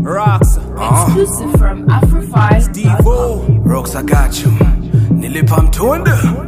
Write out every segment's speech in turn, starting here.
Roxa. Exclusive from Afro5. Devo. Rox, I got you. Nilipa mtunda.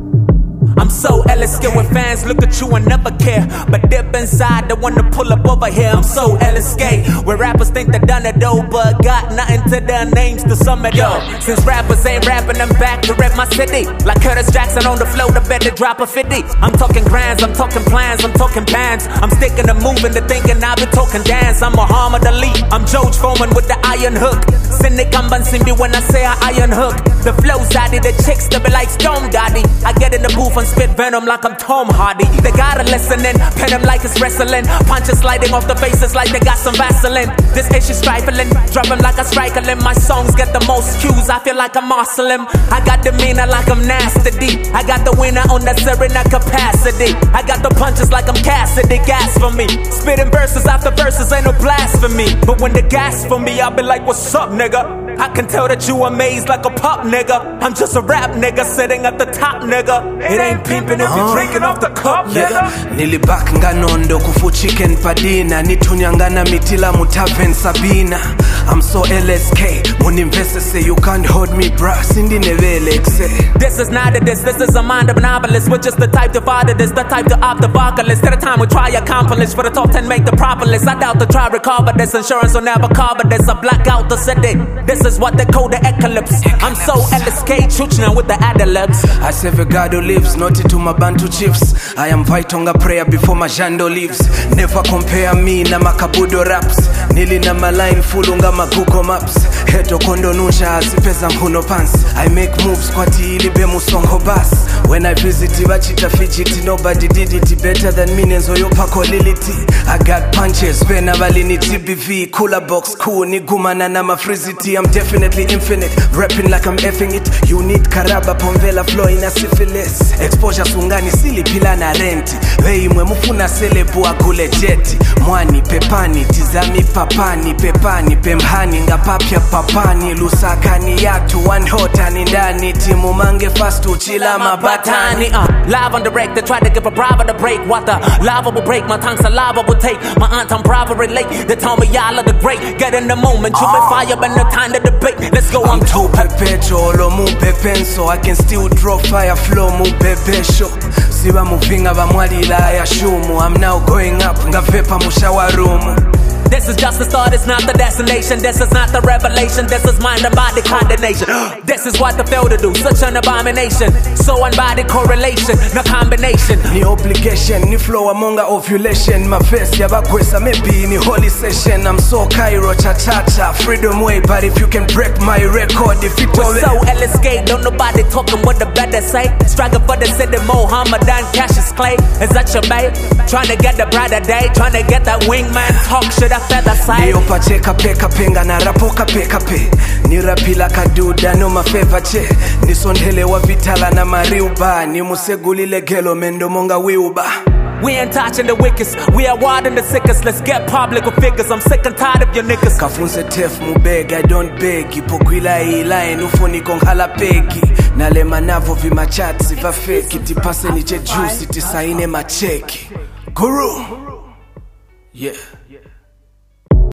I'm so LSK when fans look at you and never care, but dip inside, they wanna pull up over here. I'm so LSK where rappers think they done it though, but got nothing to their names to sum it up. Since rappers ain't rapping, I'm back to rep my city. Like Curtis Jackson on the floor, the better drop a 50. I'm talking grands, I'm talking plans, I'm talking bands. I'm sticking to moving to thinking I've been talking dance. I'm Muhammad Ali, I'm George Foreman with the iron hook. Cynic, I'm Bansimbi when I say I iron hook. The flow's daddy, the chicks, they be like Stone Daddy. I get in the booth and spit venom like I'm Tom Hardy. They gotta listen in, pen them like it's wrestling. Punches sliding off the faces like they got some Vaseline. This issue's trifling, drop them like a strikerling. My songs get the most cues, I feel like I'm Muslim. I got demeanor like I'm nasty D. I got the winner on that Serena capacity. I got the punches like I'm Cassidy, gas for me. Spitting verses after verses ain't no blasphemy. But when they gas for me, I be like, what's up, nigga? I can tell that you amazed like a pop nigga. I'm just a rap nigga sitting at the top, nigga. It ain't pimping if you drinking off the cup, nigga. Nilibak nganondo kufu chicken padina. Nitunyangana mitila mutaven sabina. I'm so LSK. Muninveste say you can't hold me, bruh. Sindi nevelexe. This is not a this is a mind of a novelist. We're just the type to father this, the type to opt the vocalist. At a time we try accomplish for the top 10 make the proper list. I doubt to try recover this. Insurance will never cover this. I black out the city. This is what they call the eclipse. I'm so LSK chuchna with the adlibs. I serve a God who lives, not to my Bantu chiefs. I am Vaitonga prayer before my Jando leaves. Never compare me na makabudo raps. Nili na my line fulunga ma Google Maps. Heto kondo nusha asipeza mpuno pants. I make moves kwati ilibe musongo bas. When I visit Ibachita fidgety, nobody did it better than me nenzo yopako lility. I got punches, pena valini TBV. Cooler box, cool, nigumana na mafrizity. I'm definitely infinite, rapping like I'm effing it. You need karaba, pomvela, flow in a syphilis. Exposure sungani, sili pila na renti. Vei mwe mufuna selebu akule jeti. Mwani, pepani, tizami papani. Pepani, pemhani, ngapapya papani. Lusakani yatu, one hotani ndani. Timu mange fast uchila mabatani. Live on the break, they try to give a bravo to break. What the lava will break, my tongue saliva will take. My aunt I'm bravo relate, they told me y'all are the great. Get in the moment, you be fire, but no time to debate. Let's go, I'm too perpetual, or move pencil. I can still draw fire flow, move show. Siba muvinga bamwalila ya shumu. I'm now going up, ngavepa mushawarumu. This is just the start, it's not the destination. This is not the revelation, this is mind and body condemnation. This is what the fail to do, such an abomination. So unbody correlation, no combination. Ni obligation, ni flow among ovulation. My face yabakwesa, maybe ni holy session. I'm so Cairo, cha-cha-cha, freedom way. But if you can break my record, if it was so LSK, don't nobody talking what the better say. Striker for the city, Mohammedan, Cassius Clay. Is that your babe? Trying to get the brighter day, trying to get that wingman talk shit. Niyo pacheka peka penga na rapoka peka pe. Ni rapila kaduda no mafeva che. Ni sondele wa vitala na mariuba. Ni musegulile gelo mendo monga wiuba. We ain't touching the wickedest, we are warding the sickest. Let's get public with figures, I'm sick and tired of your niggas. Kafunse tef mubeg, I don't beg. Ipokwila ila enufoni kong halapeki. Nale manavo vimachatsi va fake. Tipase niche juice, itisaine macheki. Guru. Yeah.